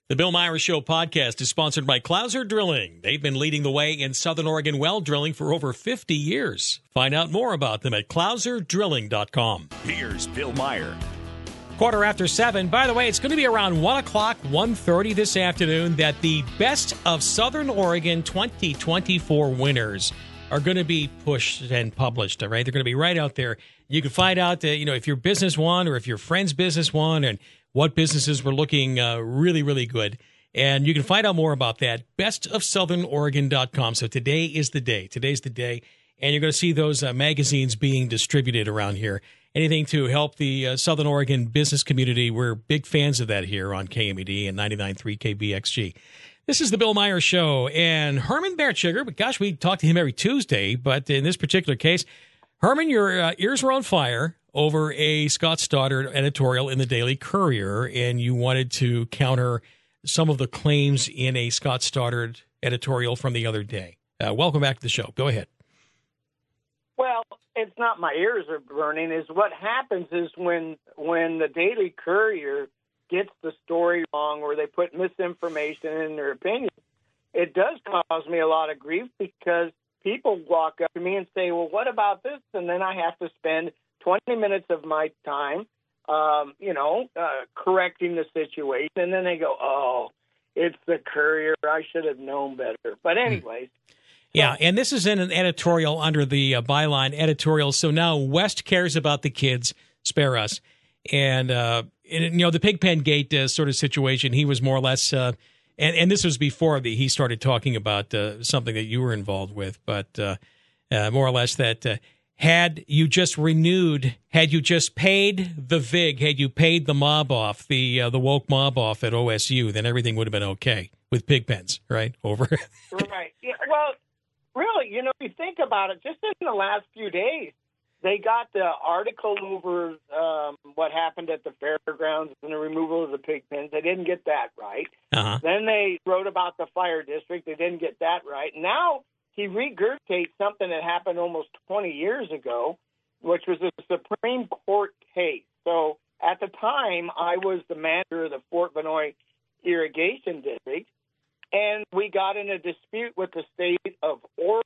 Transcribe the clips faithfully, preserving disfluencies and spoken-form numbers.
The Bill Myers Show podcast is sponsored by Clouser Drilling. They've been leading the way in Southern Oregon well drilling for over fifty years. Find out more about them at clouser drilling dot com. Here's Bill Meyer. Quarter after seven. By the way, it's going to be around one o'clock, one thirty this afternoon that the Best of Southern Oregon twenty twenty-four winners are going to be pushed and published, all right? They're going to be right out there. You can find out, uh, you know, if your business won or if your friend's business won and what businesses were looking uh, really, really good. And you can find out more about that, best of southern oregon dot com. So today is the day. Today's the day. And you're going to see those uh, magazines being distributed around here. Anything to help the uh, Southern Oregon business community. We're big fans of that here on K M E D and ninety-nine point three K B X G. This is the Bill Myers Show. And Herman Bertschiger, but gosh, we talk to him every Tuesday. But in this particular case, Herman, your uh, ears were on fire over a Scott Stoddard editorial in the Daily Courier, and you wanted to counter some of the claims in a Scott Stoddard editorial from the other day. Uh, welcome back to the show. Go ahead. Well, it's not my ears are burning. Is what happens is when when the Daily Courier gets the story wrong or they put misinformation in their opinion, it does cause me a lot of grief because people walk up to me and say, well, what about this? And then I have to spend twenty minutes of my time, um, you know, uh, correcting the situation. And then they go, oh, it's the Courier. I should have known better. But anyways. Yeah, and this is in an editorial under the uh, byline editorial. So now West cares about the kids, spare us. And, uh, and you know, the Pigpen Gate uh, sort of situation, he was more or less, uh, and, and this was before the, he started talking about uh, something that you were involved with, but uh, uh, more or less that uh, had you just renewed, had you just paid the vig, had you paid the mob off, the uh, the woke mob off at O S U, then everything would have been okay with Pigpens, right? Over. Right. Yeah, well, really, you know, if you think about it, just in the last few days, they got the article over um, what happened at the fairgrounds and the removal of the pig pens. They didn't get that right. Uh-huh. Then they wrote about the fire district. They didn't get that right. Now he regurgitates something that happened almost twenty years ago, which was a Supreme Court case. So at the time, I was the manager of the Fort Vanoy Irrigation District, and we got in a dispute with the state of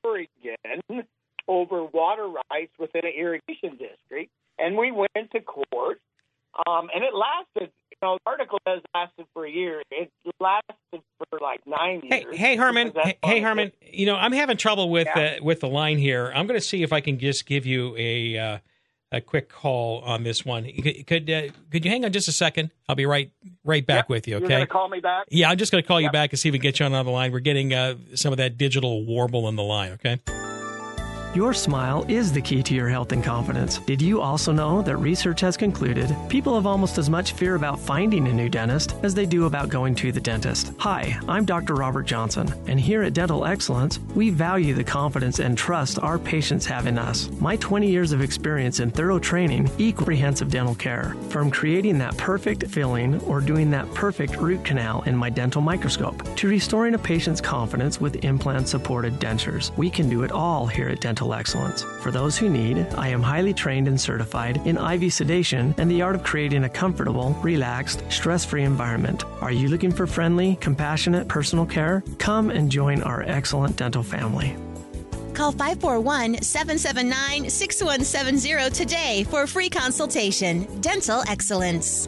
Oregon over water rights within an irrigation district, and we went to court, um, and it lasted, you know, the article has lasted for a year. It lasted for like nine years. Hey, hey Herman, hey, hey Herman, you know, I'm having trouble with Yeah. uh, with the line here. I'm going to see if I can just give you a uh, a quick call on this one. Could could, uh, could you hang on just a second? I'll be right right back Yep. with you, okay? You're going to call me back? Yeah, I'm just going to call you Yep. back and see if we can get you on another line. We're getting uh, some of that digital warble in the line, okay? Your smile is the key to your health and confidence. Did you also know that research has concluded people have almost as much fear about finding a new dentist as they do about going to the dentist? Hi, I'm Doctor Robert Johnson, and here at Dental Excellence, we value the confidence and trust our patients have in us. My twenty years of experience in thorough training equals comprehensive dental care, from creating that perfect filling or doing that perfect root canal in my dental microscope to restoring a patient's confidence with implant-supported dentures. We can do it all here at Dental Excellence. For those who need, I am highly trained and certified in I V sedation and the art of creating a comfortable, relaxed, stress-free environment. Are you looking for friendly, compassionate personal care? Come and join our excellent dental family. Call five four one, seven seven nine, six one seven zero today for a free consultation. Dental Excellence.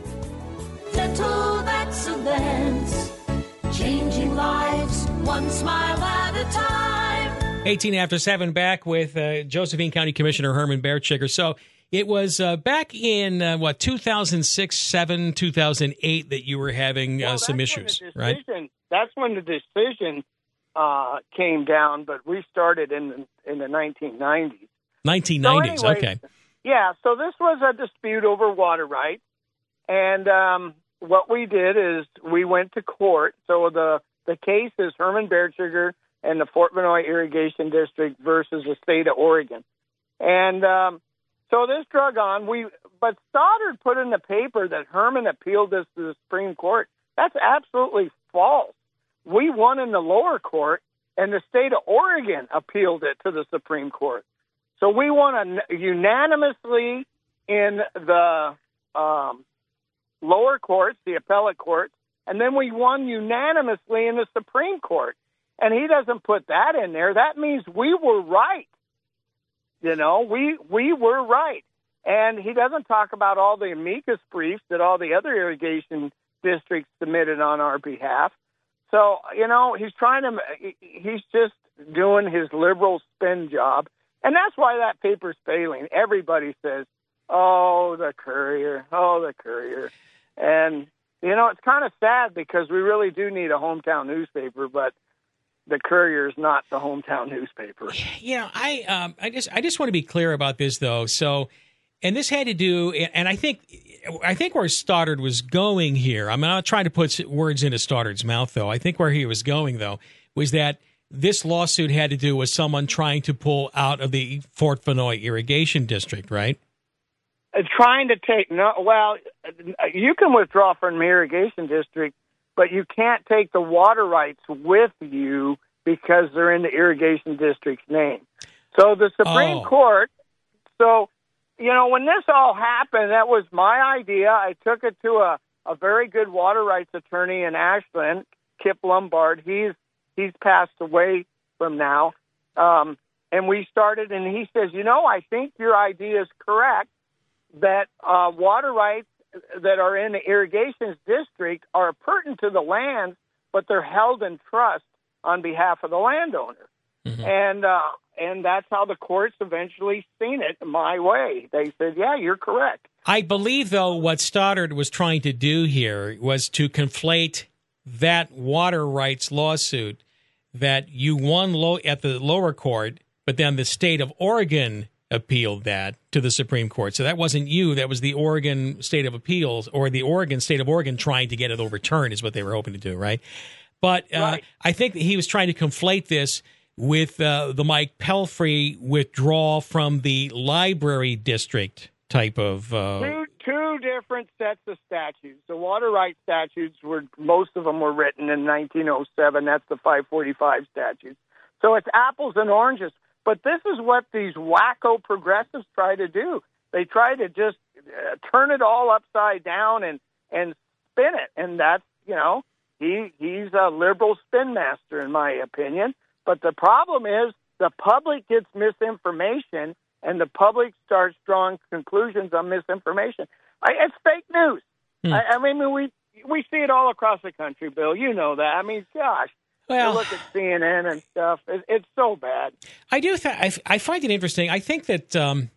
Dental Excellence. Changing lives, one smile at a time. eighteen after seven, back with uh, Josephine County Commissioner Herman Bertschiger. So it was uh, back in, uh, what, two thousand six, seven, two thousand eight that you were having uh, Well, some that's when issues, the right? decision- That's when the decision uh, came down, but we started in the, in the nineteen nineties. nineteen nineties, So anyways, okay. Yeah, so this was a dispute over water rights, and um, what we did is we went to court. So the, the case is Herman Bertschiger and the Fort Vanoy Irrigation District versus the state of Oregon. And um, so this drug on. We But Stoddard put in the paper that Herman appealed this to the Supreme Court. That's absolutely false. We won in the lower court, and the state of Oregon appealed it to the Supreme Court. So we won a, unanimously in the um, lower courts, the appellate courts, And then we won unanimously in the Supreme Court. And he doesn't put that in there. That means we were right. You know, we we were right. And he doesn't talk about all the amicus briefs that all the other irrigation districts submitted on our behalf. So, you know, he's trying to, he's just doing his liberal spin job. And that's why that paper's failing. Everybody says, oh, the Courier, oh, the Courier. And, you know, it's kind of sad because we really do need a hometown newspaper, but the Courier is not the hometown newspaper. You know, I, um, I just, I just want to be clear about this, though. So, and this had to do, and I think, I think where Stoddard was going here, I'm not trying to put words into Stoddard's mouth, though. I think where he was going, though, was that this lawsuit had to do with someone trying to pull out of the Fort Vanoy irrigation district, right? Uh, trying to take, no, well, you can withdraw from the irrigation district, but you can't take the water rights with you because they're in the irrigation district's name. So the Supreme Oh. Court, so, you know, when this all happened, that was my idea. I took it to a, a very good water rights attorney in Ashland, Kip Lombard. He's he's passed away from now. Um, and we started, and he says, you know, I think your idea is correct, that uh, water rights that are in the irrigation district are pertinent to the lands, but they're held in trust on behalf of the landowner. Mm-hmm. And uh, and that's how the courts eventually seen it my way. They said, yeah, you're correct. I believe, though, what Stoddard was trying to do here was to conflate that water rights lawsuit that you won low at the lower court, but then the state of Oregon appealed that to the Supreme Court. So that wasn't you. That was the Oregon State of Appeals, or the Oregon State of Oregon trying to get it overturned is what they were hoping to do, right? But uh, right. I think that he was trying to conflate this with uh, the Mike Pelfrey withdrawal from the library district type of... Uh, two, two different sets of statutes. The water rights statutes, were most of them were written in nineteen oh seven. That's the five forty-five statutes. So it's apples and oranges. But this is what these wacko progressives try to do. They try to just uh, turn it all upside down and, and spin it. And that's, you know, he he's a liberal spin master, in my opinion. But the problem is the public gets misinformation, and the public starts drawing conclusions on misinformation. I, it's fake news. Hmm. I, I mean, we we see it all across the country, Bill. You know that. I mean, gosh. Well, you look at C N N and stuff. It, it's so bad. I do. Th- I, I find it interesting. I think that, um,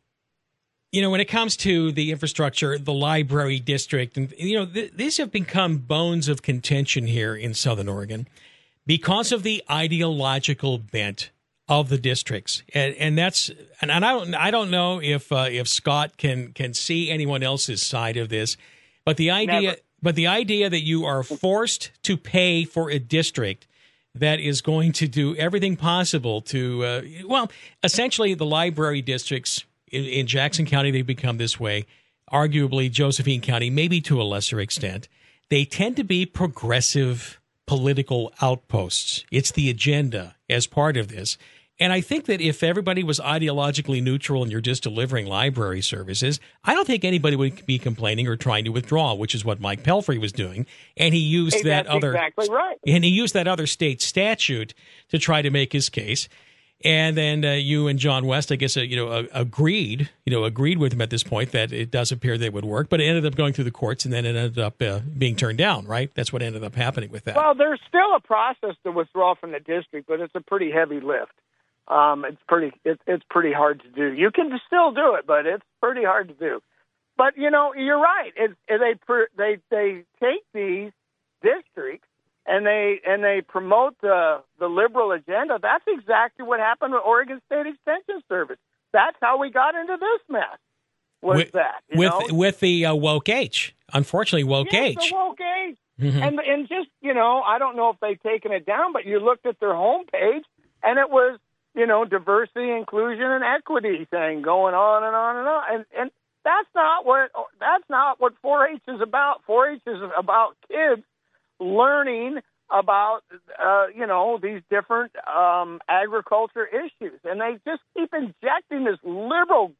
you know, when it comes to the infrastructure, the library district, and, you know, th- these have become bones of contention here in Southern Oregon because of the ideological bent of the districts. And, and that's, and I don't, I don't know if, uh, if Scott can, can see anyone else's side of this, but the idea, Never. but the idea that you are forced to pay for a district that is going to do everything possible to, uh, well, essentially the library districts in, in Jackson County, they become this way. Arguably, Josephine County, maybe to a lesser extent. They tend to be progressive political outposts. It's the agenda as part of this. And I think that if everybody was ideologically neutral and you're just delivering library services, I don't think anybody would be complaining or trying to withdraw, which is what Mike Pelfrey was doing. And he used Hey, that that's other exactly right. and he used that other state statute to try to make his case. And then uh, you and John West, I guess, uh, you know, uh, agreed, you know, agreed with him at this point that it does appear that it would work, but it ended up going through the courts and then it ended up uh, being turned down, right? That's what ended up happening with that. Well, there's still a process to withdraw from the district, but it's a pretty heavy lift. Um, it's pretty it, it's pretty hard to do. You can still do it, but it's pretty hard to do. But you know, you're right. It, it, they they they take these districts and they and they promote the the liberal agenda. That's exactly what happened with Oregon State Extension Service. That's how we got into this mess. Was with, that you with know? with the uh, woke H? Unfortunately, woke yes, H. the woke H. Mm-hmm. And and just you know, I don't know if they've taken it down, but you looked at their homepage and it was, you know, diversity, inclusion, and equity thing going on and on and on. And, and that's not what that's not what four H is about. four H is about kids learning about, uh, you know, these different um, agriculture issues. And they just keep injecting this liberal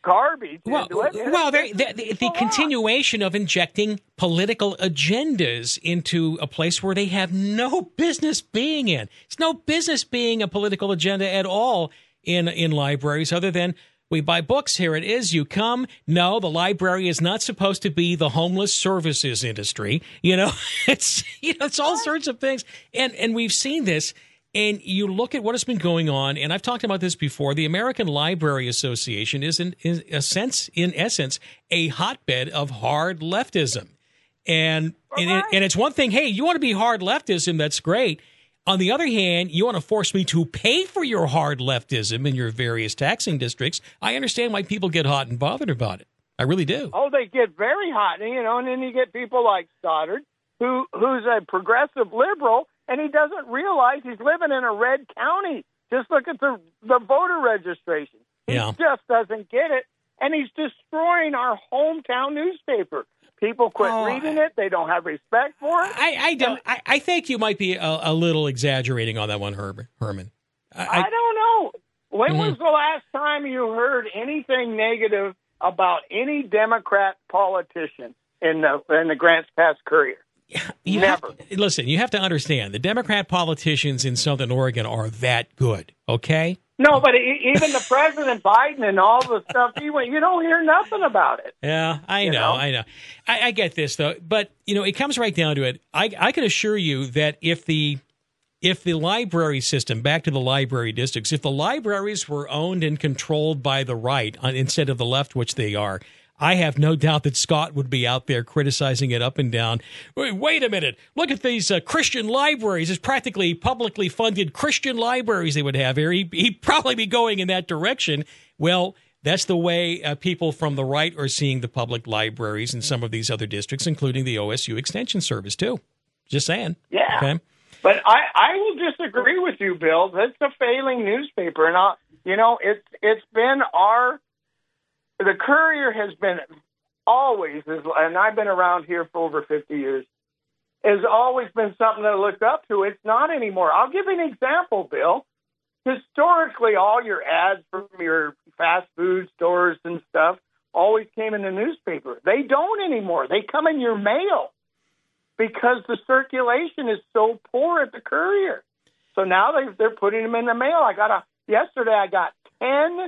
garbage. Well, well the, the, the continuation of injecting political agendas into a place where they have no business being in. It's no business being a political agenda at all in in libraries, other than we buy books. Here it is. You come. No, the library is not supposed to be the homeless services industry. You know, it's you know, it's all sorts of things, and and we've seen this. And you look at what has been going on, and I've talked about this before. The American Library Association is, in, in a sense, in essence, a hotbed of hard leftism. And and, it, and it's one thing. Hey, you want to be hard leftism? That's great. On the other hand, you want to force me to pay for your hard leftism in your various taxing districts. I understand why people get hot and bothered about it. I really do. Oh, they get very hot, you know. And then you get people like Stoddard, who who's a progressive liberal. And he doesn't realize he's living in a red county. Just look at the the voter registration. He yeah. just doesn't get it. And he's destroying our hometown newspaper. People quit oh, reading it. They don't have respect for it. I, I don't. I, I think you might be a, a little exaggerating on that one, Herb, Herman. I, I, I don't know. When mm-hmm. was the last time you heard anything negative about any Democrat politician in the in the Grants Pass Courier? You Never. Have to, listen, you have to understand, the Democrat politicians in Southern Oregon are that good, okay? No, but even the President Biden and all the stuff, he went, you don't hear nothing about it. Yeah, I know, know, I know. I, I get this, though. But, you know, it comes right down to it. I, I can assure you that if the if the library system, back to the library districts, if the libraries were owned and controlled by the right on, instead of the left, which they are, I have no doubt that Scott would be out there criticizing it up and down. Wait, wait a minute. Look at these uh, Christian libraries. It's practically publicly funded Christian libraries they would have here. He, he'd probably be going in that direction. Well, that's the way uh, people from the right are seeing the public libraries in some of these other districts, including the O S U Extension Service, too. Just saying. Yeah. Okay? But I, I will disagree with you, Bill. That's a failing newspaper. And, I, you know, it's it's been our... The Courier has been always, and I've been around here for over fifty years, has always been something to look up to. It's not anymore. I'll give you an example, Bill. Historically, all your ads from your fast food stores and stuff always came in the newspaper. They don't anymore. They come in your mail because the circulation is so poor at the Courier. So now they, they're putting them in the mail. I got a yesterday. I got ten.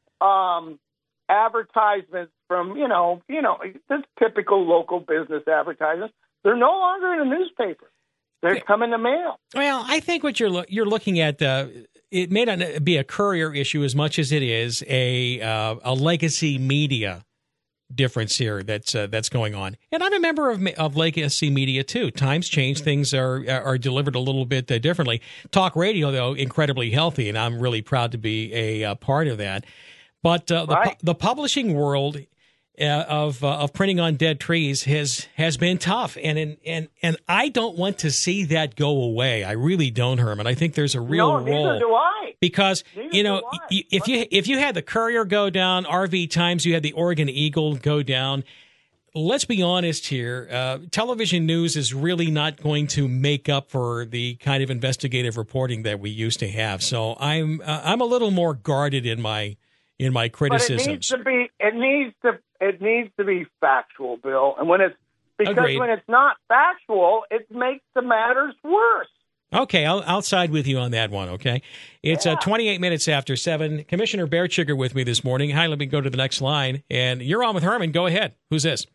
Um, advertisements from, you know, you know, this typical local business advertisements. They're no longer in a newspaper. They're coming to mail. Well, I think what you're lo- you're looking at, uh, it may not be a Courier issue as much as it is a uh, a legacy media difference here that's uh, that's going on. And I'm a member of of legacy media too. Times change, things are are delivered a little bit uh, differently. Talk radio, though, incredibly healthy, and I'm really proud to be a uh, part of that. But uh, the, right. the publishing world uh, of uh, of printing on dead trees has has been tough, and and and and I don't want to see that go away. I really don't, Herman. I think there's a real no, role. Neither do I. Because neither you know, if you if you had the Courier go down, R V Times, you had the Oregon Eagle go down. Let's be honest here. Uh, television news is really not going to make up for the kind of investigative reporting that we used to have. So I'm uh, I'm a little more guarded in my. in my criticisms. But it needs to be it needs to it needs to be factual, Bill. And when it's because Agreed. when it's not factual, it makes the matters worse. Okay, I'll, I'll side with you on that one, okay? It's yeah. uh, twenty-eight minutes after seven. Commissioner Bearchiger with me this morning. Hi, let me go to the next line. And you're on with Herman. Go ahead. Who's this?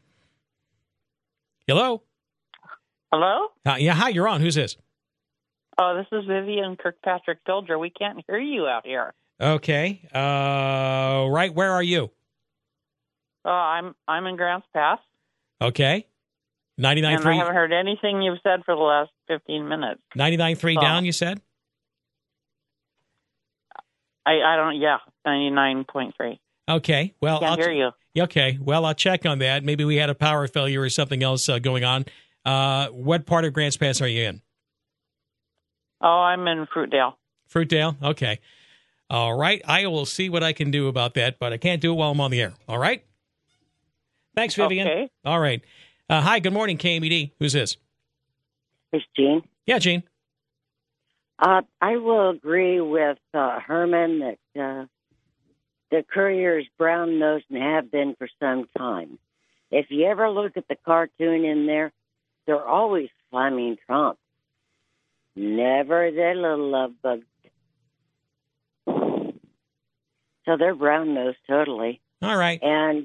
Hello? Hello? Uh, yeah, hi, you're on. Who's this? Oh, this is Vivian Kirkpatrick Pilger. We can't hear you out here. Okay. Uh, right, where are you? Uh, I'm I'm in Grants Pass. Okay. ninety-nine point three. And I haven't heard anything you've said for the last fifteen minutes. ninety-nine point three so, down, you said? I, I don't, yeah, ninety-nine point three. Okay. Well, Can't I'll hear ch- you. Okay. Well, I'll check on that. Maybe we had a power failure or something else uh, going on. Uh, what part of Grants Pass are you in? Oh, I'm in Fruitdale. Fruitdale? Okay. All right. I will see what I can do about that, but I can't do it while I'm on the air. All right? Thanks, Vivian. Okay. All right. Uh, hi, good morning, K M E D. Who's this? It's Jean. Yeah, Jean. Uh, I will agree with uh, Herman that uh, The Courier's brown-nosed and have been for some time. If you ever look at the cartoon in there, they're always climbing Trump. Never the little love bug. So they're brown-nosed totally. All right. And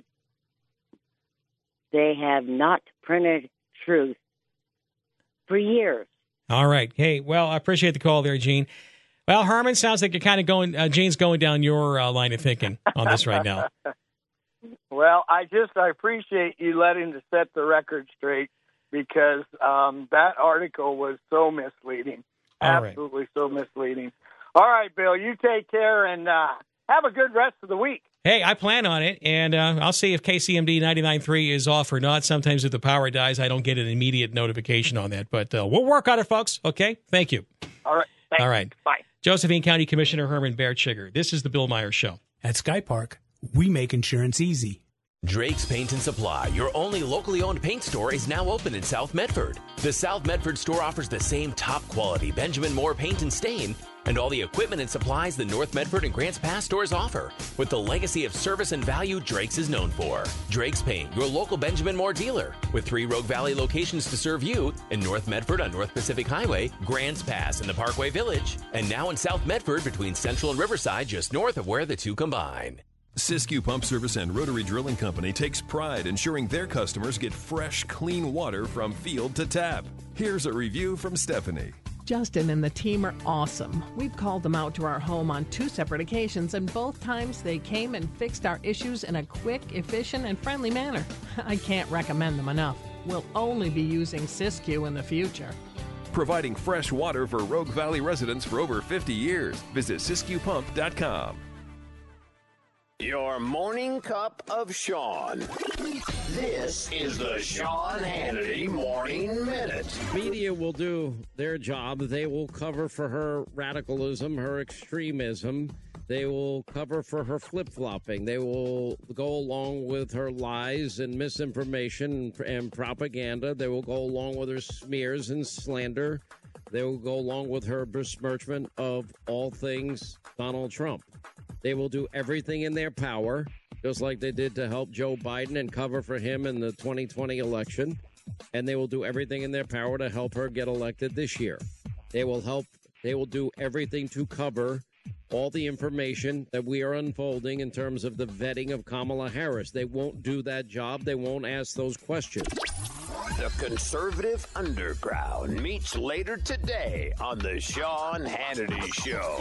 they have not printed truth for years. All right. Hey, well, I appreciate the call there, Gene. Well, Herman, sounds like you're kind of going, uh, Gene's going down your uh, line of thinking on this right now. Well, I just, I appreciate you letting to set the record straight, because um, that article was so misleading. All Absolutely right. so misleading. All right, Bill, you take care and uh, have a good rest of the week. Hey, I plan on it, and uh, I'll see if K C M D ninety-nine point three is off or not. Sometimes if the power dies, I don't get an immediate notification on that, but uh, we'll work on it, folks. Okay? Thank you. All right. Thanks. All right. Bye. Josephine County Commissioner Herman Bertschiger. This is the Bill Myers Show. At Sky Park, we make insurance easy. Drake's Paint and Supply, your only locally owned paint store, is now open in South Medford. The South Medford store offers the same top quality Benjamin Moore paint and stain and all the equipment and supplies the North Medford and Grants Pass stores offer, with the legacy of service and value Drake's is known for. Drake's Paint, your local Benjamin Moore dealer, with three Rogue Valley locations to serve you in North Medford on North Pacific Highway, Grants Pass in the Parkway Village, and now in South Medford between Central and Riverside, just north of where the two combine. Siskiyou Pump Service and Rotary Drilling Company takes pride ensuring their customers get fresh, clean water from field to tap. Here's a review from Stephanie. Justin and the team are awesome. We've called them out to our home on two separate occasions, and both times they came and fixed our issues in a quick, efficient, and friendly manner. I can't recommend them enough. We'll only be using Siskiyou in the future. Providing fresh water for Rogue Valley residents for over fifty years. Visit Siskiyou Pump dot com. Your morning cup of Sean. This is the Sean Hannity Morning Minute. Media will do their job. They will cover for her radicalism, her extremism. They will cover for her flip-flopping. They will go along with her lies and misinformation and propaganda. They will go along with her smears and slander. They will go along with her besmirchment of all things Donald Trump. They will do everything in their power, just like they did to help Joe Biden and cover for him in the twenty twenty election. And they will do everything in their power to help her get elected this year. They will help. They will do everything to cover all the information that we are unfolding in terms of the vetting of Kamala Harris. They won't do that job. They won't ask those questions. The Conservative Underground meets later today on the Sean Hannity Show.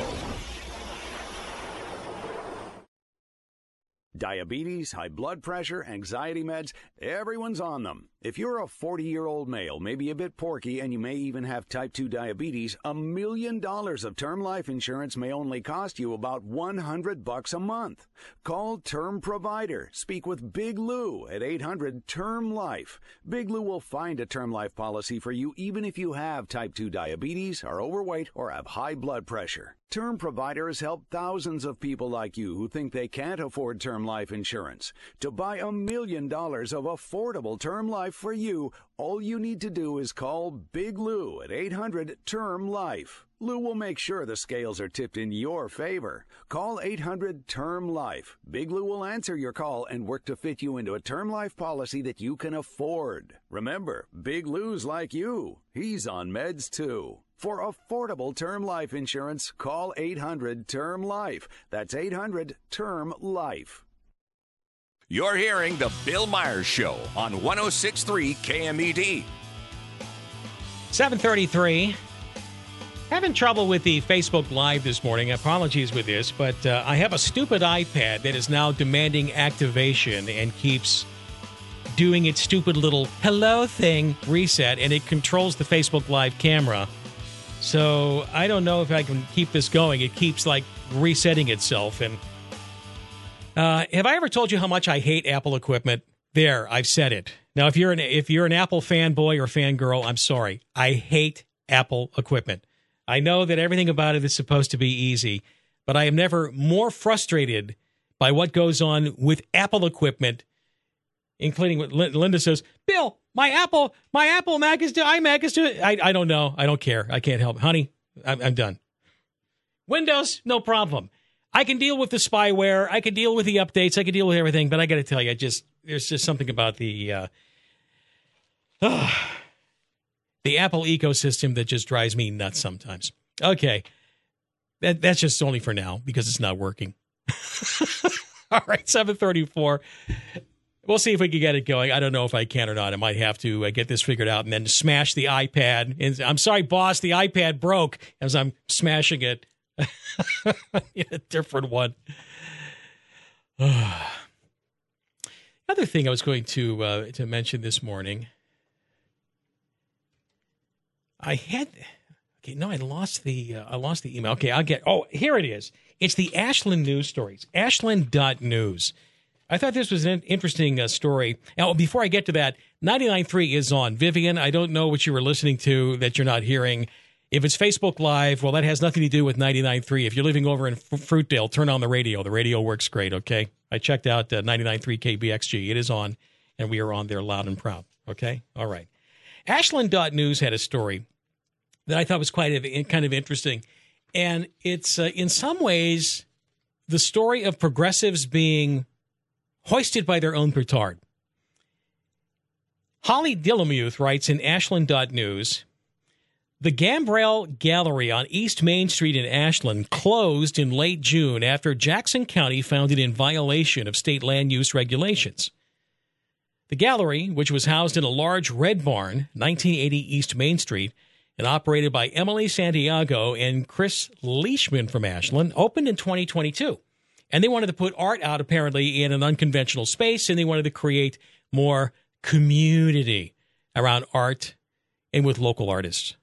Diabetes, high blood pressure, anxiety meds, everyone's on them. If you're a forty-year-old male, maybe a bit porky, and you may even have type two diabetes, a million dollars of term life insurance may only cost you about one hundred bucks a month. Call Term Provider. Speak with Big Lou at eight hundred term life. Big Lou will find a term life policy for you even if you have type two diabetes, are overweight, or have high blood pressure. Term Provider has helped thousands of people like you who think they can't afford term life insurance. To buy a million dollars of affordable term life for you, all you need to do is call Big Lou at eight hundred term life. Lou will make sure the scales are tipped in your favor. Call eight hundred term life. Big Lou will answer your call and work to fit you into a term life policy that you can afford. Remember, Big Lou's like you. He's on meds too. For affordable term life insurance, call eight hundred term life. That's eight hundred term life. You're hearing the Bill Myers Show on one oh six point three K M E D. seven thirty-three. Having trouble with the Facebook Live this morning. Apologies with this, but uh, I have a stupid iPad that is now demanding activation and keeps doing its stupid little hello thing reset, and it controls the Facebook Live camera. So I don't know if I can keep this going. It keeps like resetting itself. And uh, have I ever told you how much I hate Apple equipment? There, I've said it. Now, if you're an if you're an Apple fanboy or fangirl, I'm sorry. I hate Apple equipment. I know that everything about it is supposed to be easy, but I am never more frustrated by what goes on with Apple equipment, including what Linda says, Bill, my Apple, my Apple Mac is, iMac is doing. I, I don't know. I don't care. I can't help. Honey, I'm, I'm done. Windows, no problem. I can deal with the spyware. I can deal with the updates. I can deal with everything. But I got to tell you, I just there's just something about the uh, uh, the Apple ecosystem that just drives me nuts sometimes. Okay, that that's just only for now because it's not working. All right, seven thirty-four. We'll see if we can get it going. I don't know if I can or not. I might have to uh, get this figured out and then smash the iPad. And I'm sorry, boss, the iPad broke as I'm smashing it. In a different one. Other thing I was going to uh, to mention this morning. I had okay. No, I lost the uh, I lost the email. Okay, I'll get. Oh, here it is. It's the Ashland News Stories. Ashland dot news. I thought this was an interesting uh, story. Now, before I get to that, ninety-nine point three is on. Vivian, I don't know what you were listening to that you're not hearing. If it's Facebook Live, well, that has nothing to do with ninety-nine point three. If you're living over in F- Fruitdale, turn on the radio. The radio works great, okay? I checked out uh, ninety-nine point three K B X G. It is on, and we are on there loud and proud, okay? All right. Ashland dot news had a story that I thought was quite a, kind of interesting, and it's, uh, in some ways, the story of progressives being hoisted by their own petard. Holly Dillamuth writes in Ashland dot news, the Gambrell Gallery on East Main Street in Ashland closed in late June after Jackson County found it in violation of state land use regulations. The gallery, which was housed in a large red barn, nineteen eighty East Main Street, and operated by Emily Santiago and Chris Leishman from Ashland, opened in twenty twenty-two. And they wanted to put art out, apparently, in an unconventional space, and they wanted to create more community around art and with local artists.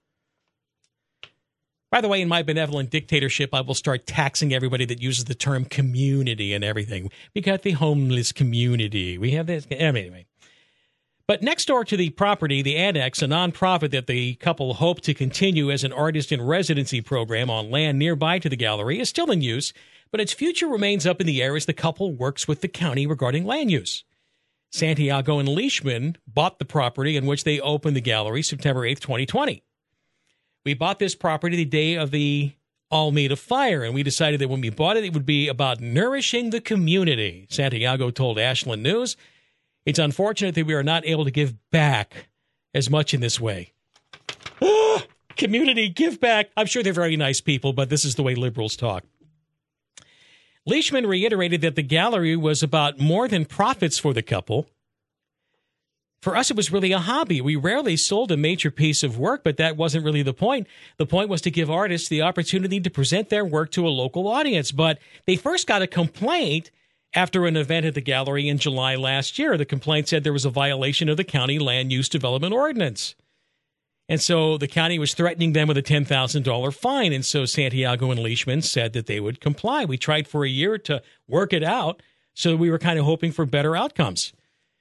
By the way, in my benevolent dictatorship, I will start taxing everybody that uses the term community and everything. We got the homeless community. We have this. Anyway. But next door to the property, the Annex, a nonprofit that the couple hope to continue as an artist in residency program on land nearby to the gallery, is still in use, but its future remains up in the air as the couple works with the county regarding land use. Santiago and Leishman bought the property in which they opened the gallery September eighth, twenty twenty. We bought this property the day of the Alameda fire, and we decided that when we bought it, it would be about nourishing the community, Santiago told Ashland News. It's unfortunate that we are not able to give back as much in this way. Ah, community, give back. I'm sure they're very nice people, but this is the way liberals talk. Leishman reiterated that the gallery was about more than profits for the couple. For us, it was really a hobby. We rarely sold a major piece of work, but that wasn't really the point. The point was to give artists the opportunity to present their work to a local audience. But they first got a complaint after an event at the gallery in July last year. The complaint said there was a violation of the county land use development ordinance. And so the county was threatening them with a ten thousand dollars fine. And so Santiago and Leishman said that they would comply. We tried for a year to work it out, so we were kind of hoping for better outcomes.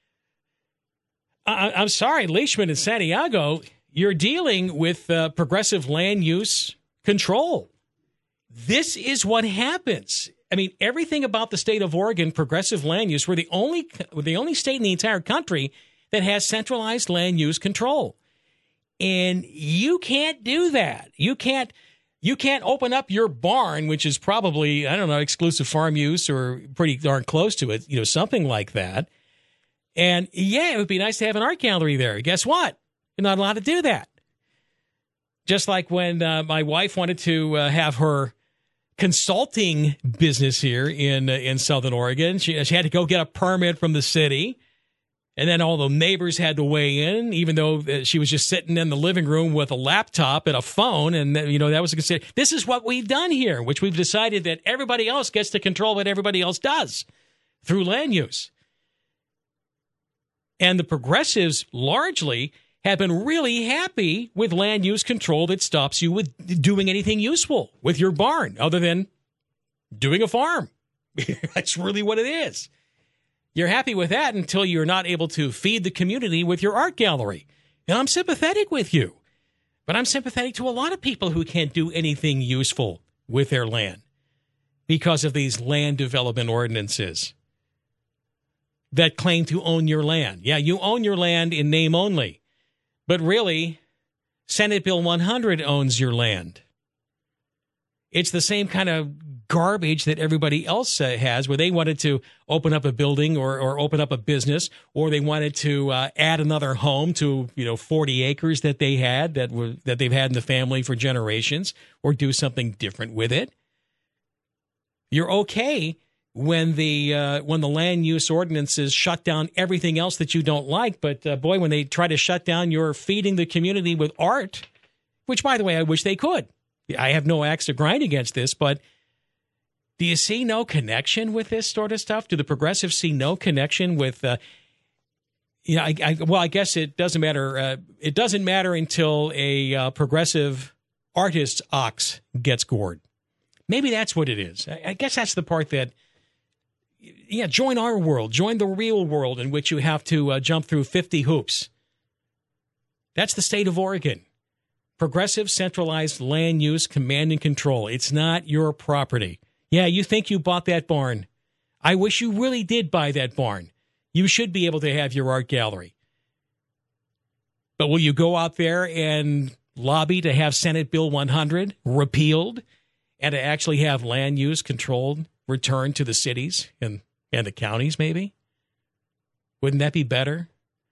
I- I'm sorry, Leishman and Santiago, you're dealing with uh, progressive land use control. This is what happens. I mean, everything about the state of Oregon, progressive land use, we're the only, we're the only state in the entire country that has centralized land use control. And you can't do that. You can't you can't open up your barn, which is probably, I don't know, exclusive farm use or pretty darn close to it, you know, something like that. And yeah, it would be nice to have an art gallery there. Guess what? You're not allowed to do that. Just like when uh, my wife wanted to uh, have her consulting business here in uh, in Southern Oregon, she, she had to go get a permit from the city. And then all the neighbors had to weigh in, even though she was just sitting in the living room with a laptop and a phone. And, you know, that was considered. This is what we've done here, which we've decided that everybody else gets to control what everybody else does through land use. And the progressives largely have been really happy with land use control that stops you with doing anything useful with your barn other than doing a farm. That's really what it is. You're happy with that until you're not able to feed the community with your art gallery. And I'm sympathetic with you. But I'm sympathetic to a lot of people who can't do anything useful with their land because of these land development ordinances that claim to own your land. Yeah, you own your land in name only. But really, Senate Bill one hundred owns your land. It's the same kind of garbage that everybody else uh, has, where they wanted to open up a building or, or open up a business, or they wanted to uh, add another home to, you know, forty acres that they had that were that they've had in the family for generations, or do something different with it. You're okay when the uh, when the land use ordinances shut down everything else that you don't like, but uh, boy, when they try to shut down your feeding the community with art, which, by the way, I wish they could. I have no axe to grind against this, but do you see no connection with this sort of stuff? Do the progressives see no connection with, uh, you know, I, I, well, I guess it doesn't matter. Uh, it doesn't matter until a uh, progressive artist's ox gets gored. Maybe that's what it is. I, I guess that's the part that, yeah, join our world. Join the real world in which you have to uh, jump through fifty hoops. That's the state of Oregon. Progressive, centralized land use, command and control. It's not your property. Yeah, you think you bought that barn. I wish you really did buy that barn. You should be able to have your art gallery. But will you go out there and lobby to have Senate Bill one hundred repealed and to actually have land use controlled, returned to the cities and, and the counties maybe? Wouldn't that be better?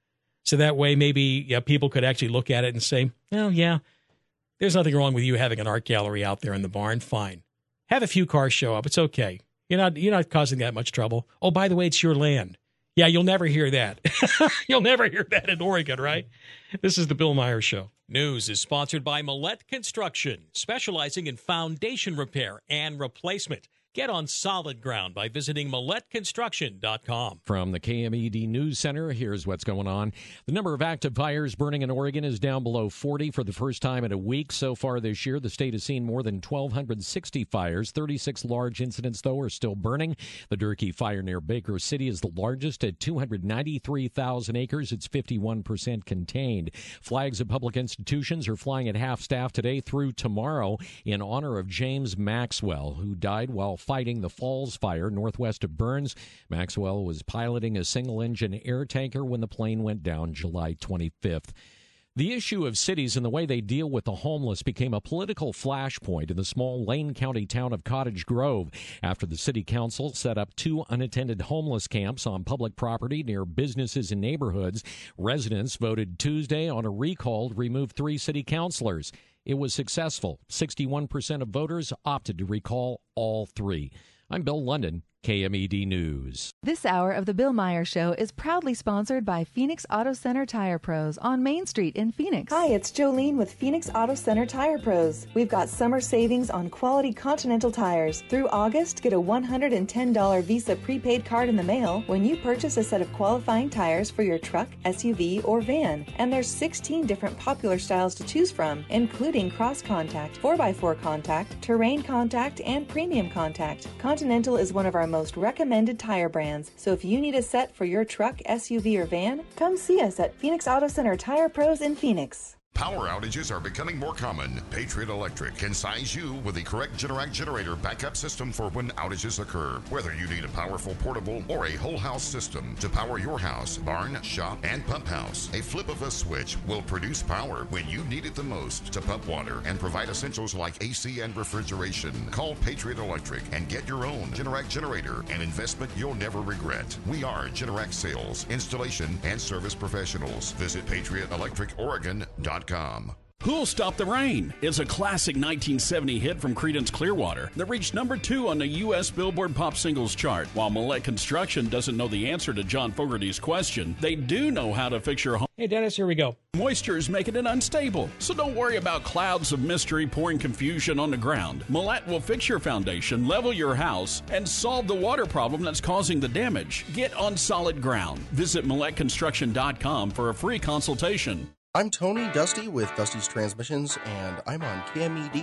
So that way maybe yeah, people could actually look at it and say, oh, yeah, there's nothing wrong with you having an art gallery out there in the barn. Fine. Have a few cars show up. It's okay. You're not you're not causing that much trouble. Oh, by the way, it's your land. Yeah, you'll never hear that. You'll never hear that in Oregon, right? This is the Bill Myers Show. News is sponsored by Millette Construction, specializing in foundation repair and replacement. Get on solid ground by visiting millette construction dot com. From the K M E D News Center, here's what's going on. The number of active fires burning in Oregon is down below forty for the first time in a week. So far this year, the state has seen more than one thousand two hundred sixty fires. thirty-six large incidents, though, are still burning. The Durkee fire near Baker City is the largest at two hundred ninety-three thousand acres. It's fifty-one percent contained. Flags of public institutions are flying at half staff today through tomorrow in honor of James Maxwell, who died while fighting the Falls Fire northwest of Burns. Maxwell was piloting a single-engine air tanker when the plane went down July twenty-fifth. The issue of cities and the way they deal with the homeless became a political flashpoint in the small Lane County town of Cottage Grove after the city council set up two unattended homeless camps on public property near businesses and neighborhoods. Residents voted Tuesday on a recall to remove three city councilors. It was successful. sixty-one percent of voters opted to recall all three. I'm Bill London, K M E D News. This hour of the Bill Myers Show is proudly sponsored by Phoenix Auto Center Tire Pros on Main Street in Phoenix. Hi, it's Jolene with Phoenix Auto Center Tire Pros. We've got summer savings on quality Continental tires. Through August, get a one hundred ten dollars Visa prepaid card in the mail when you purchase a set of qualifying tires for your truck, S U V, or van. And there's sixteen different popular styles to choose from, including cross contact, four by four contact, terrain contact, and premium contact. Continental is one of our most recommended tire brands, so if you need a set for your truck, S U V, or van, come see us at Phoenix Auto Center Tire Pros in Phoenix. Power outages are becoming more common. Patriot Electric can size you with the correct Generac generator backup system for when outages occur. Whether you need a powerful portable or a whole house system to power your house, barn, shop, and pump house, a flip of a switch will produce power when you need it the most to pump water and provide essentials like A C and refrigeration. Call Patriot Electric and get your own Generac generator, an investment you'll never regret. We are Generac sales, installation, and service professionals. Visit patriot electric oregon dot com. Who'll Stop the Rain is a classic nineteen seventy hit from Creedence Clearwater that reached number two on the U S Billboard Pop Singles chart. While Millette Construction doesn't know the answer to John Fogerty's question, they do know how to fix your home. Hey, Dennis, here we go. Moisture is making it unstable, so don't worry about clouds of mystery pouring confusion on the ground. Millette will fix your foundation, level your house, and solve the water problem that's causing the damage. Get on solid ground. Visit millette construction dot com for a free consultation. I'm Tony Dusty with Dusty's Transmissions, and I'm on K M E D.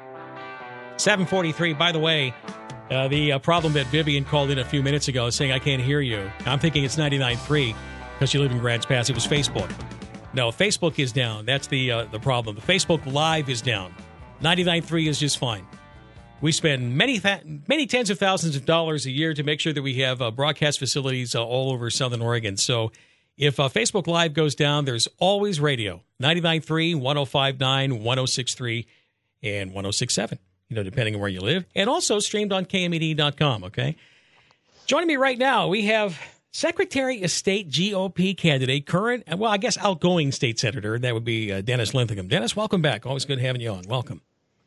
seven forty-three. By the way, uh, the uh, problem that Vivian called in a few minutes ago saying, I can't hear you. I'm thinking it's ninety-nine point three because you live in Grants Pass. It was Facebook. No, Facebook is down. That's the uh, the problem. The Facebook Live is down. ninety-nine point three is just fine. We spend many th- many tens of thousands of dollars a year to make sure that we have uh, broadcast facilities uh, all over Southern Oregon. So if uh, Facebook Live goes down, there's always radio. ninety-nine point three, one oh five point nine, one oh six point three, and one oh six point seven. you know, depending on where you live, and also streamed on K M E D dot com, okay? Joining me right now, we have Secretary of State G O P candidate, current, well, I guess outgoing state senator. That would be uh, Dennis Linthicum. Dennis, welcome back. Always good having you on. Welcome.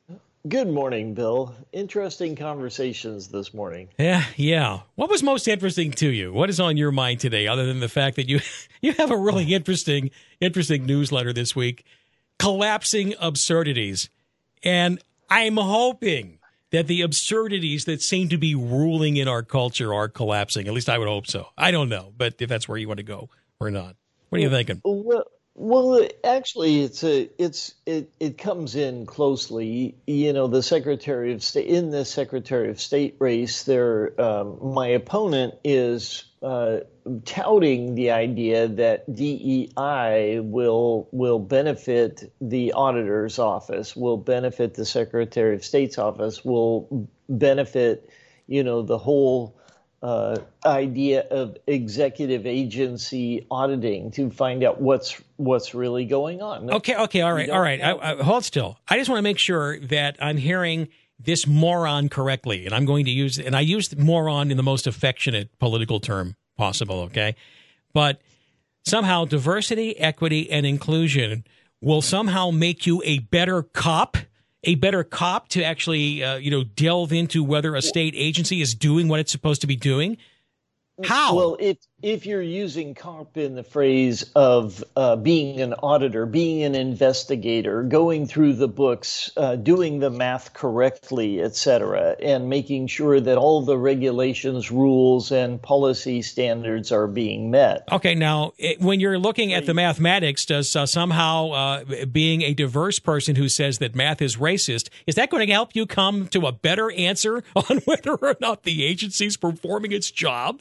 Good morning, Bill. Interesting conversations this morning. Yeah, yeah. What was most interesting to you? What is on your mind today, other than the fact that you you have a really interesting, interesting newsletter this week, Collapsing Absurdities. And I'm hoping that the absurdities that seem to be ruling in our culture are collapsing. At least I would hope so. I don't know, but if that's where you want to go or not. What are you thinking? Well, well, actually, it's a, it's it, it comes in closely. You know, the Secretary of State in the Secretary of State race, there, um, my opponent is uh, touting the idea that D E I will will benefit the auditor's office, will benefit the Secretary of State's office, will benefit, you know, the whole uh, idea of executive agency auditing to find out what's what's really going on. Okay, okay, all right, all right. I, I, hold still. I just want to make sure that I'm hearing this moron correctly, and I'm going to use, and I used moron in the most affectionate political term possible, okay? But somehow diversity, equity, and inclusion will somehow make you a better cop, a better cop to actually, uh, you know, delve into whether a state agency is doing what it's supposed to be doing? How? Well, if if you're using cop in the phrase of uh, being an auditor, being an investigator, going through the books, uh, doing the math correctly, et cetera, and making sure that all the regulations, rules, and policy standards are being met. Okay, now, it, when you're looking at the mathematics, does uh, somehow uh, being a diverse person who says that math is racist, is that going to help you come to a better answer on whether or not the agency's performing its job?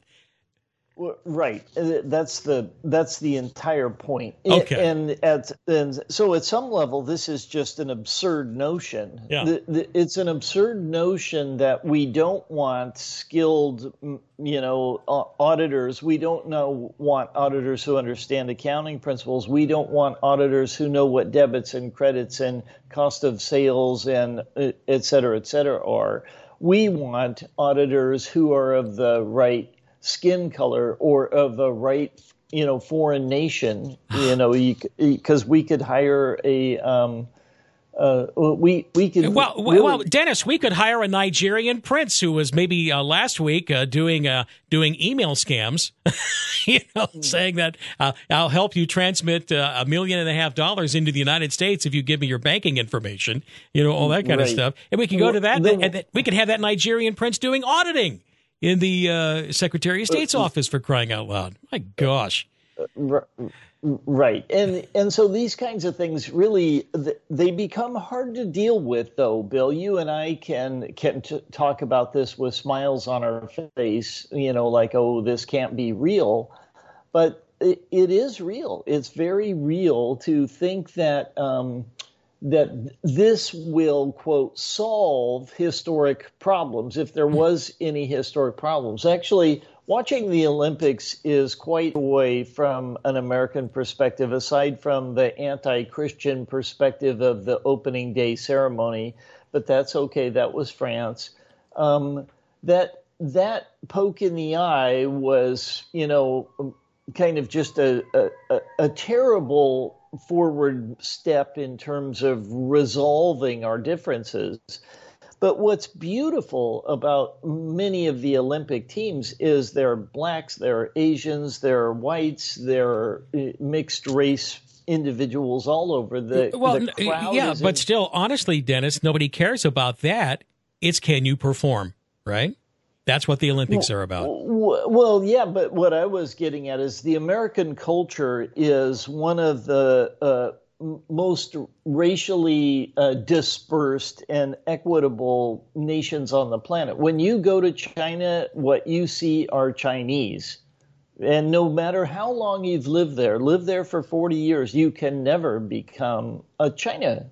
Right. That's the that's the entire point. Okay. And at and so at some level, this is just an absurd notion. Yeah. The, the, it's an absurd notion that we don't want skilled, you know, auditors. We don't know want auditors who understand accounting principles. We don't want auditors who know what debits and credits and cost of sales and et cetera, et cetera are. We want auditors who are of the right skin color or of the right, you know, foreign nation, you know, because we could hire a, um, uh, we we could. Well, really... well, Dennis, we could hire a Nigerian prince who was maybe uh, last week uh, doing uh, doing email scams, you know, saying that uh, I'll help you transmit uh, a million and a half dollars into the United States if you give me your banking information, you know, all that kind right. of stuff, and we could go well, to that, then, and we could have that Nigerian prince doing auditing in the uh, Secretary of State's uh, office, for crying out loud. My gosh. Uh, right. And and so these kinds of things really, they become hard to deal with, though, Bill. You and I can, can t- talk about this with smiles on our face, you know, like, oh, this can't be real. But it, it is real. It's very real to think that um, that this will, quote, solve historic problems, if there was any historic problems. Actually, watching the Olympics is quite away from an American perspective, aside from the anti-Christian perspective of the opening day ceremony, but that's okay. That was France. Um, that that poke in the eye was, you know, kind of just a, a, a terrible forward step in terms of resolving our differences. But what's beautiful about many of the Olympic teams is they're blacks, they're Asians, they're whites, they're mixed race individuals all over. The, well, the crowd yeah, is but in- still, honestly, Dennis, nobody cares about that. It's can you perform, right? That's what the Olympics are about. Well, yeah, but what I was getting at is the American culture is one of the uh, most racially uh, dispersed and equitable nations on the planet. When you go to China, what you see are Chinese. And no matter how long you've lived there, lived there for forty years, you can never become a China.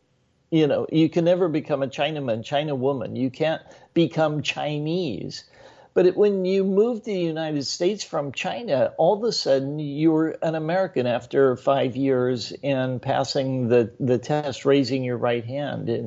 You know, you can never become a Chinaman, China woman. You can't become Chinese. But it, when you move to the United States from China, all of a sudden you're an American after five years and passing the, the test, raising your right hand. And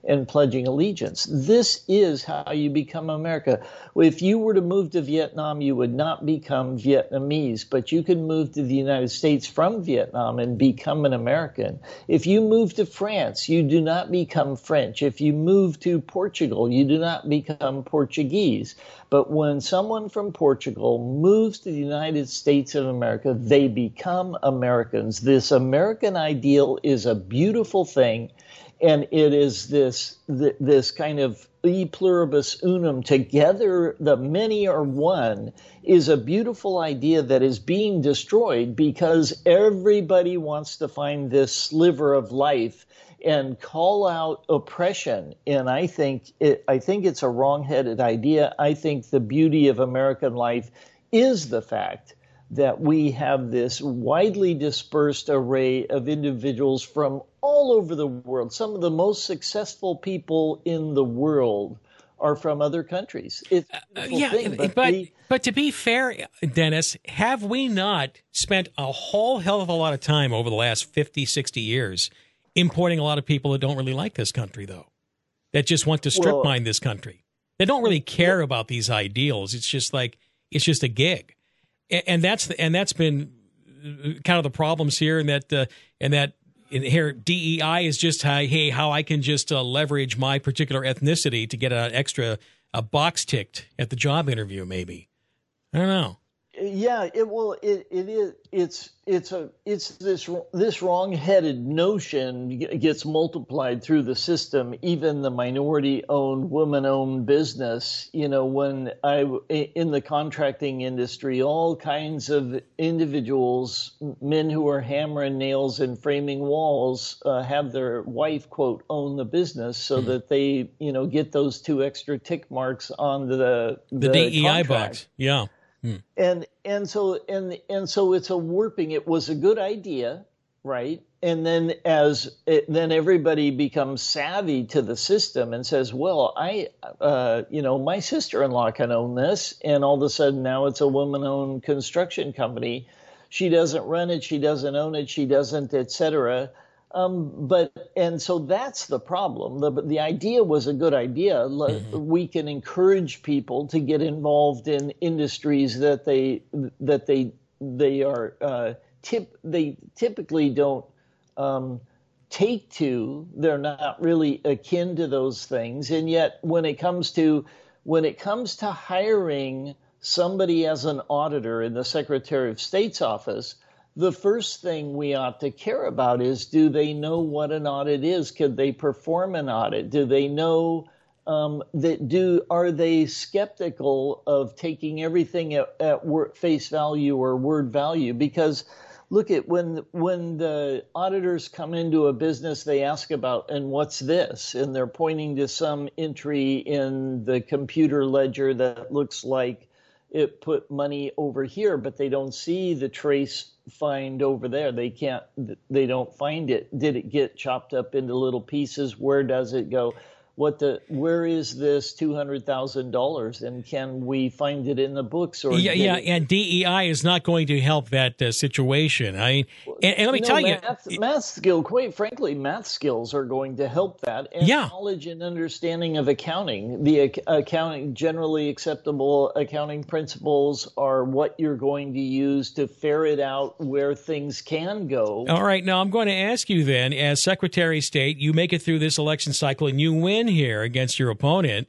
and pledging allegiance. This is how you become America. If you were to move to Vietnam, you would not become Vietnamese, but you can move to the United States from Vietnam and become an American. If you move to France, you do not become French. If you move to Portugal, you do not become Portuguese. But when someone from Portugal moves to the United States of America, they become Americans. This American ideal is a beautiful thing, and it is this this kind of e pluribus unum, together the many are one, is a beautiful idea that is being destroyed because everybody wants to find this sliver of life and call out oppression. And I think it, I think it's a wrong-headed idea. I think the beauty of American life is the fact that we have this widely dispersed array of individuals from all over the world. Some of the most successful people in the world are from other countries. It's a beautiful Uh, yeah, thing, but but but, we- but to be fair, Dennis, have we not spent a whole hell of a lot of time over the last fifty, sixty years importing a lot of people that don't really like this country, though, that just want to strip Well- mine this country? They don't really care about these ideals. It's just like it's just a gig, and, and that's the, and that's been kind of the problems here, and that uh, and that. In here, D E I is just how, hey, how I can just uh, leverage my particular ethnicity to get an extra a box ticked at the job interview. Maybe I don't know. Yeah, it will. It, it is. It's it's a it's this this wrong-headed notion gets multiplied through the system. Even the minority-owned, woman-owned business. You know, when I in the contracting industry, all kinds of individuals, men who are hammering nails and framing walls, uh, have their wife quote own the business so mm-hmm. that they you know get those two extra tick marks on the the, the D E I box. Yeah. Hmm. And and so and and so it's a warping. It was a good idea, right? And then as it, then everybody becomes savvy to the system and says, "Well, I, uh, you know, my sister-in-law can own this," and all of a sudden now it's a woman-owned construction company. She doesn't run it, she doesn't own it, she doesn't, et cetera. Um, but and so that's the problem. The the idea was a good idea. Mm-hmm. We can encourage people to get involved in industries that they that they they are uh, tip they typically don't um, take to. They're not really akin to those things. And yet, when it comes to when it comes to hiring somebody as an auditor in the Secretary of State's office, the first thing we ought to care about is, do they know what an audit is? Could they perform an audit? Do they know um, that? Do are they skeptical of taking everything at, at word, face value or word value? Because look at when when the auditors come into a business, they ask about, and what's this? And they're pointing to some entry in the computer ledger that looks like it put money over here, but they don't see the trace find over there. They can't, they don't find it. Did it get chopped up into little pieces? Where does it go? What the, where is this two hundred thousand dollars, and can we find it in the books? Or yeah, yeah, it, and D E I is not going to help that uh, situation. I and, and let me no, tell math, you, math skill. Quite frankly, math skills are going to help that, and yeah. knowledge and understanding of accounting. The ac- accounting, generally acceptable accounting principles, are what you're going to use to ferret out where things can go. All right, now I'm going to ask you then, as Secretary of State, you make it through this election cycle and you win here against your opponent.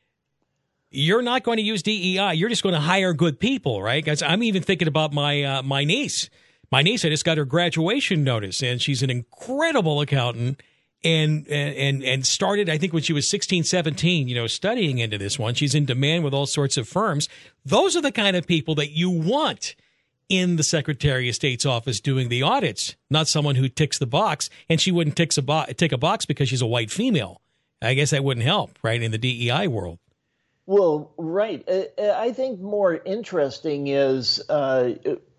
You're not going to use D E I. You're just going to hire good people, right? Because I'm even thinking about my uh, my niece. My niece, I just got her graduation notice, and she's an incredible accountant, and and and started, I think, when she was sixteen, seventeen, you know, studying into this one. She's in demand with all sorts of firms. Those are the kind of people that you want in the Secretary of State's office doing the audits, not someone who ticks the box. And she wouldn't tick a, bo- tick a box because she's a white female. I guess that wouldn't help, right, in the D E I world. Well, right. I think more interesting is uh,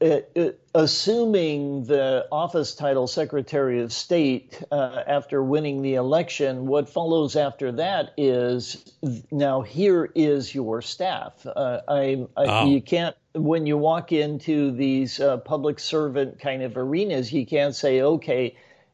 assuming the office title Secretary of State uh, after winning the election. What follows after that is, now here is your staff. Uh, I, I oh. You can't, when you walk into these uh, public servant kind of arenas, you can't say, okay,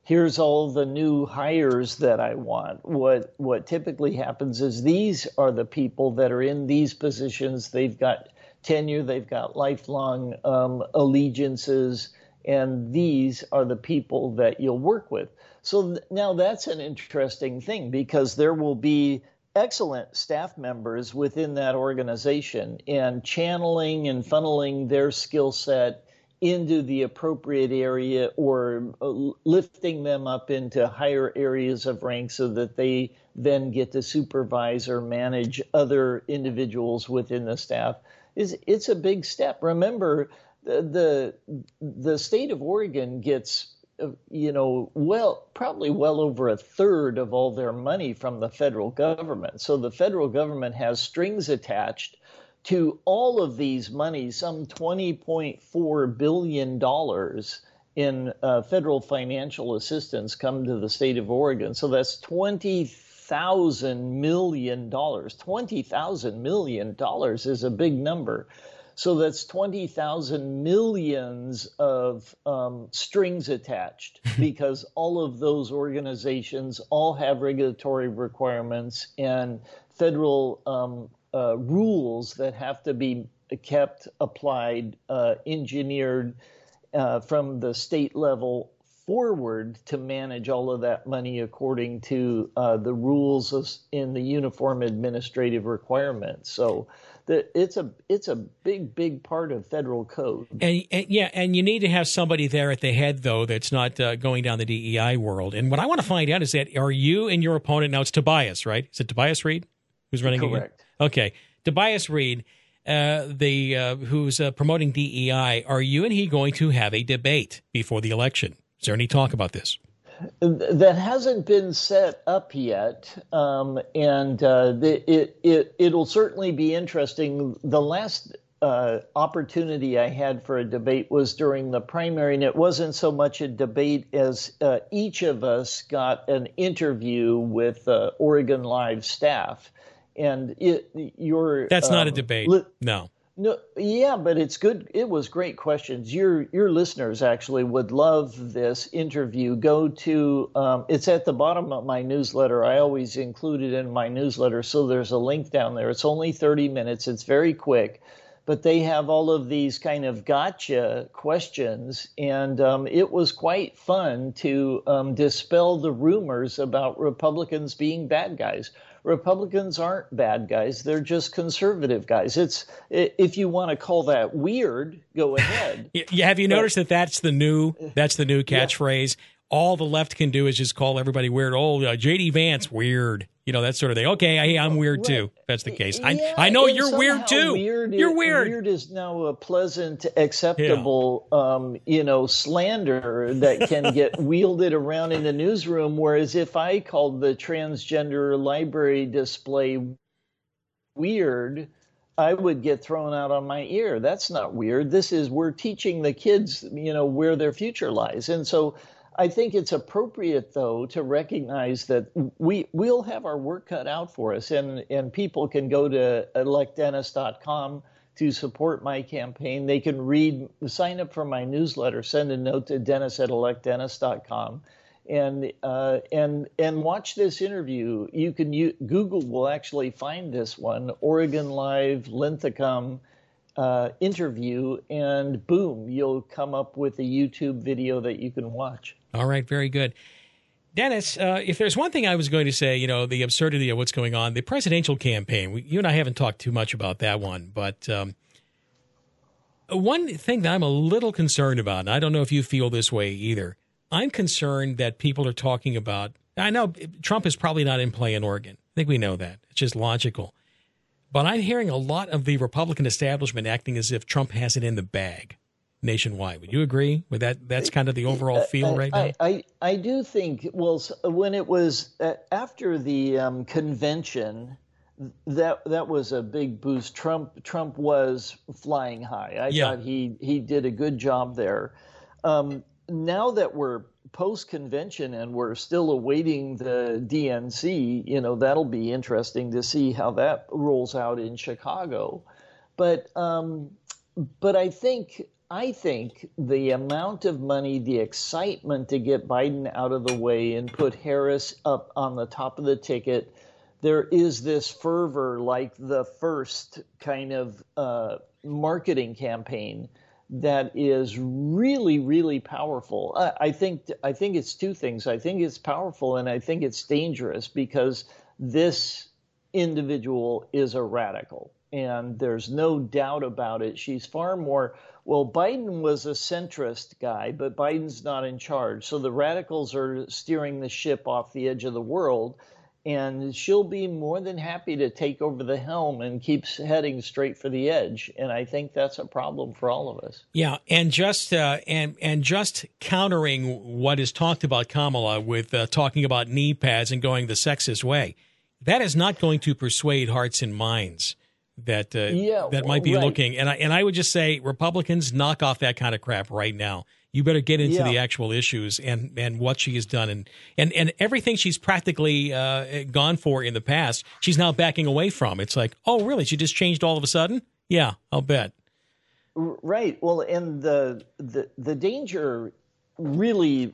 here's all the new hires that I want. What what typically happens is these are the people that are in these positions. They've got tenure, they've got lifelong um, allegiances, and these are the people that you'll work with. So th- now that's an interesting thing, because there will be excellent staff members within that organization, and channeling and funneling their skill set into the appropriate area, or uh, lifting them up into higher areas of rank so that they then get to supervise or manage other individuals within the staff. Is it's a big step. Remember, the the, the state of Oregon gets, you know, well, probably well over a third of all their money from the federal government. So the federal government has strings attached to all of these monies, some twenty point four billion dollars in uh, federal financial assistance come to the state of Oregon. So that's twenty thousand million dollars. twenty thousand million dollars is a big number. So that's twenty thousand millions of um, strings attached, because all of those organizations all have regulatory requirements and federal um, uh, rules that have to be kept, applied, uh, engineered uh, from the state level forward to manage all of that money according to uh, the rules in the Uniform Administrative Requirements. So the, it's a it's a big, big part of federal code. And, and yeah, and you need to have somebody there at the head, though, that's not uh, going down the D E I world. And what I want to find out is that, are you and your opponent, now it's Tobias, right? Is it Tobias Reed who's running again? Correct. Okay. Tobias Reed, uh, the uh, who's uh, promoting D E I, are you and he going to have a debate before the election? Is there any talk about this? That hasn't been set up yet, um, and uh, the, it, it, it'll certainly be interesting. The last uh, opportunity I had for a debate was during the primary, and it wasn't so much a debate as uh, each of us got an interview with uh, Oregon Live staff. And it, your That's not um, a debate, li- no. No, yeah, but it's good. It was great questions. Your your listeners actually would love this interview. Go to um, it's at the bottom of my newsletter. I always include it in my newsletter, so there's a link down there. It's only thirty minutes. It's very quick, but they have all of these kind of gotcha questions, and um, it was quite fun to um, dispel the rumors about Republicans being bad guys. Republicans aren't bad guys. They're just conservative guys. It's if you want to call that weird, go ahead. Yeah, have you but, noticed that that's the new that's the new catchphrase? Yeah. All the left can do is just call everybody weird. Oh, uh, J D Vance, weird. You know, that sort of thing. Okay, hey, I'm weird right. too. If that's the case. Yeah, I I know you're weird too. Weird you're is, weird. Weird is now a pleasant, acceptable, yeah. um, you know, slander that can get wielded around in the newsroom. Whereas if I called the transgender library display weird, I would get thrown out on my ear. That's not weird. This is, we're teaching the kids, you know, where their future lies. And so I think it's appropriate, though, to recognize that we, we'll have our work cut out for us, and, and people can go to elect dennis dot com to support my campaign. They can read, sign up for my newsletter, send a note to dennis at elect dennis dot com, and uh, and and watch this interview. You can you, Google will actually find this one, Oregon Live Linthicum uh, interview, and boom, you'll come up with a YouTube video that you can watch. All right, very good. Dennis, uh, if there's one thing I was going to say, you know, the absurdity of what's going on, the presidential campaign, we, you and I haven't talked too much about that one, but um, one thing that I'm a little concerned about, and I don't know if you feel this way either, I'm concerned that people are talking about, I know Trump is probably not in play in Oregon. I think we know that. It's just logical. But I'm hearing a lot of the Republican establishment acting as if Trump has it in the bag nationwide. Would you agree with that? That's kind of the overall feel right now? I, I, I do think, well, when it was uh, after the um, convention, that that was a big boost. Trump Trump was flying high. I yeah. thought he, he did a good job there. Um, now that we're post-convention and we're still awaiting the D N C, you know, that'll be interesting to see how that rolls out in Chicago. But um, but I think I think the amount of money, the excitement to get Biden out of the way and put Harris up on the top of the ticket, there is this fervor like the first kind of uh, marketing campaign that is really, really powerful. I, I think I think it's two things. I think it's powerful and I think it's dangerous because this individual is a radical. And there's no doubt about it. She's far more, well, Biden was a centrist guy, but Biden's not in charge. So the radicals are steering the ship off the edge of the world. And she'll be more than happy to take over the helm and keeps heading straight for the edge. And I think that's a problem for all of us. Yeah, and just uh, and and just countering what is talked about Kamala with uh, talking about knee pads and going the sexist way, that is not going to persuade hearts and minds that uh, yeah, that might be right. looking. And I, and I would just say, Republicans, knock off that kind of crap right now. You better get into yeah. the actual issues and, and what she has done. And, and, and everything she's practically uh, gone for in the past, she's now backing away from. It's like, oh, really? She just changed all of a sudden? Yeah, I'll bet. Right. Well, and the the, the danger really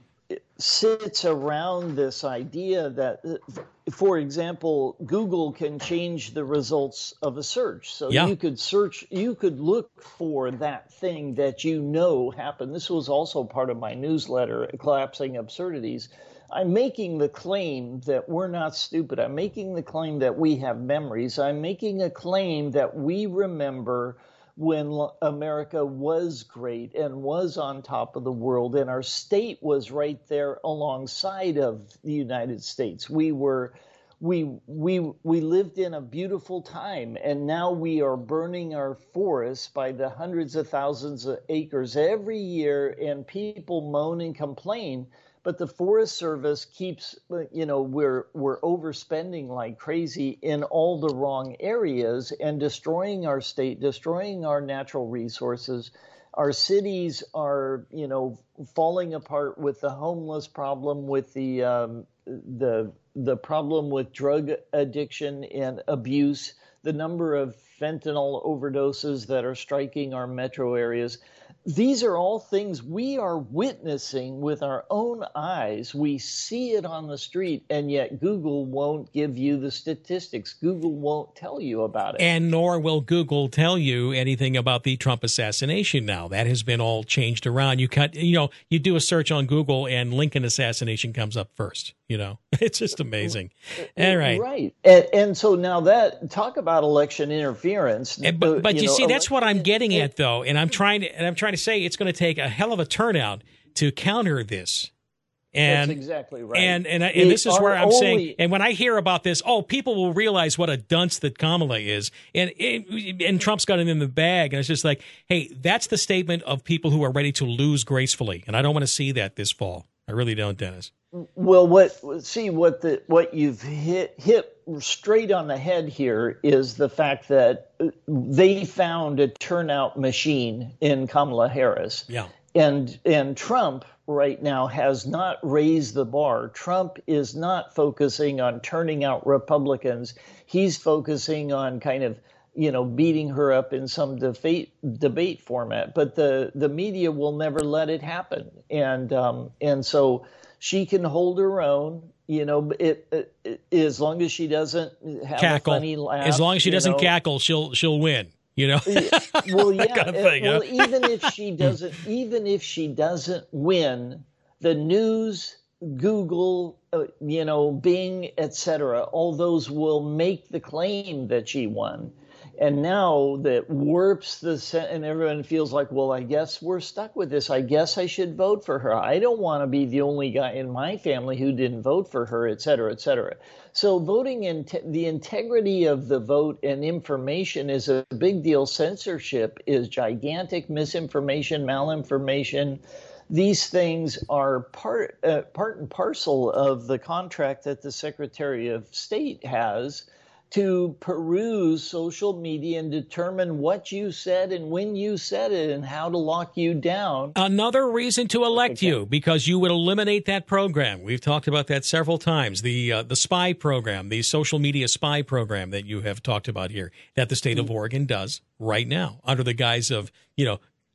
sits around this idea that, for example, Google can change the results of a search. So yeah. you could search, you could look for that thing that you know happened. This was also part of my newsletter, Collapsing Absurdities. I'm making the claim that we're not stupid. I'm making the claim that we have memories. I'm making a claim that we remember when America was great and was on top of the world, and our state was right there alongside of the United States. We were, we we we lived in a beautiful time, and now we are burning our forests by the hundreds of thousands of acres every year, and people moan and complain. But the Forest Service keeps, you know, we're we're overspending like crazy in all the wrong areas and destroying our state, destroying our natural resources. Our cities are, you know, falling apart with the homeless problem, with the um, the the problem with drug addiction and abuse, the number of fentanyl overdoses that are striking our metro areas. These are all things we are witnessing with our own eyes. We see it on the street, and yet Google won't give you the statistics. Google won't tell you about it. And nor will Google tell you anything about the Trump assassination now. That has been all changed around. You cut, you know, you do a search on Google and Lincoln assassination comes up first. You know, it's just amazing. All right. Right. And, and so now that, talk about election interference. And, but but you, you know, see, ele- that's what I'm getting at, though. And I'm trying to, and I'm trying to say it's going to take a hell of a turnout to counter this. And, That's exactly right. And and, and this is Our where I'm only, saying, and when I hear about this, oh, people will realize what a dunce that Kamala is, and and Trump's got it in the bag, and it's just like, hey, that's the statement of people who are ready to lose gracefully, and I don't want to see that this fall. I really don't, Dennis. Well, what see what the what you've hit hit straight on the head here is the fact that they found a turnout machine in Kamala Harris. Yeah. And and Trump right now has not raised the bar. Trump is not focusing on turning out Republicans. He's focusing on kind of, you know, beating her up in some debate debate format. But the, the media will never let it happen. And um, and so she can hold her own. You know, it, it, it as long as she doesn't have cackle. a funny laugh. As long as she doesn't know. cackle, she'll she'll win. You know, well, yeah. kind of thing, well, huh? even if she doesn't, even if she doesn't win, the news, Google, uh, you know, Bing, et cetera, all those will make the claim that she won. And now that warps the set, and everyone feels like, well, I guess we're stuck with this. I guess I should vote for her. I don't want to be the only guy in my family who didn't vote for her, et cetera, et cetera. So voting and in the integrity of the vote and information is a big deal. Censorship is gigantic. Misinformation, malinformation. These things are part uh, part and parcel of the contract that the Secretary of State has to peruse social media and determine what you said and when you said it and how to lock you down. Another reason to elect you, because you would eliminate that program. We've talked about that several times. The uh, the spy program, the social media spy program that you have talked about here, that the state of Oregon does right now under the guise of, you know,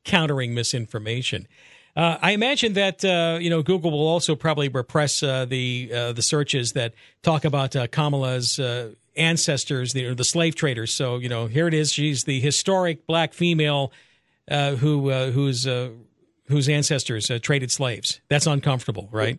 countering misinformation. Uh, I imagine that uh, you know Google will also probably repress uh, the uh, the searches that talk about uh, Kamala's uh, ancestors, the, the slave traders. So you know, here it is. She's the historic black female uh, who uh, whose uh, whose ancestors uh, traded slaves. That's uncomfortable, right?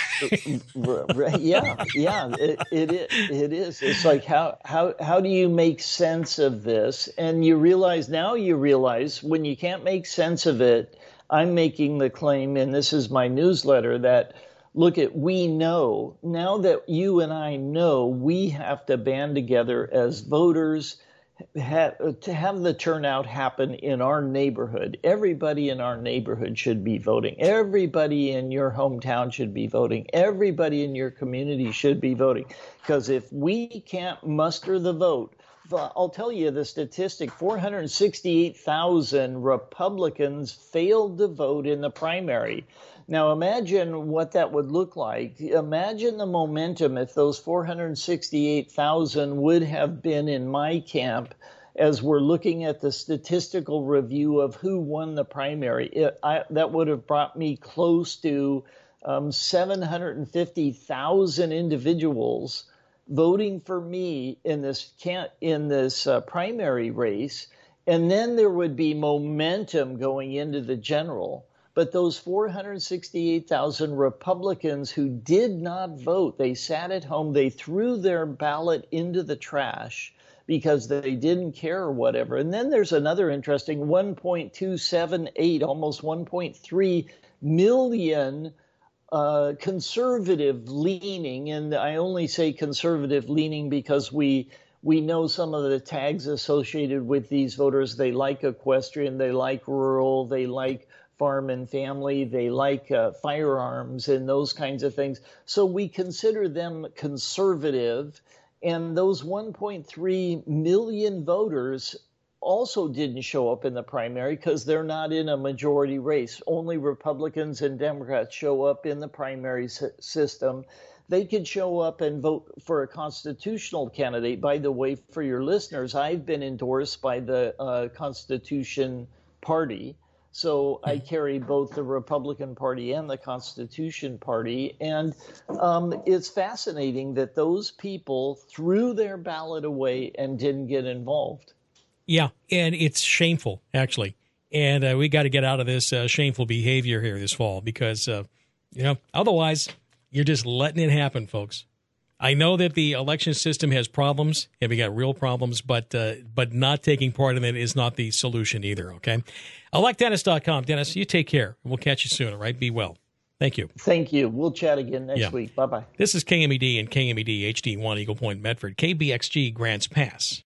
Right, yeah, yeah, it, it is. It is. It's like how how how do you make sense of this? And you realize now you realize when you can't make sense of it. I'm making the claim, and this is my newsletter, that look at we know now that you and I know we have to band together as voters ha- to have the turnout happen in our neighborhood. Everybody in our neighborhood should be voting. Everybody in your hometown should be voting. Everybody in your community should be voting. Because if we can't muster the vote, I'll tell you the statistic, four hundred sixty-eight thousand Republicans failed to vote in the primary. Now imagine what that would look like. Imagine the momentum if those four hundred sixty-eight thousand would have been in my camp as we're looking at the statistical review of who won the primary. It, I, that would have brought me close to um, seven hundred fifty thousand individuals voting for me in this can't in this uh, primary race, and then there would be momentum going into the general. But those four hundred sixty-eight thousand Republicans who did not vote, they sat at home, they threw their ballot into the trash because they didn't care or whatever. And then there's another interesting one point two seven eight, almost one point three million Uh, conservative leaning, and I only say conservative leaning because we we know some of the tags associated with these voters. They like equestrian, they like rural, they like farm and family, they like uh, firearms and those kinds of things. So we consider them conservative, and those one point three million voters also didn't show up in the primary because they're not in a majority race. Only Republicans and Democrats show up in the primary s- system. They could show up and vote for a constitutional candidate. By the way, for your listeners, I've been endorsed by the uh, Constitution Party. So I carry both the Republican Party and the Constitution Party. And um, it's fascinating that those people threw their ballot away and didn't get involved. Yeah, and it's shameful, actually. And uh, we got to get out of this uh, shameful behavior here this fall because, uh, you know, otherwise you're just letting it happen, folks. I know that the election system has problems, and we got real problems, but uh, but not taking part in it is not the solution either, okay? elect dennis dot com. Dennis, you take care. We'll catch you soon, all right? Be well. Thank you. Thank you. We'll chat again next yeah. week. Bye-bye. This is K M E D and K M E D H D one Eagle Point, Medford, K B X G Grants Pass.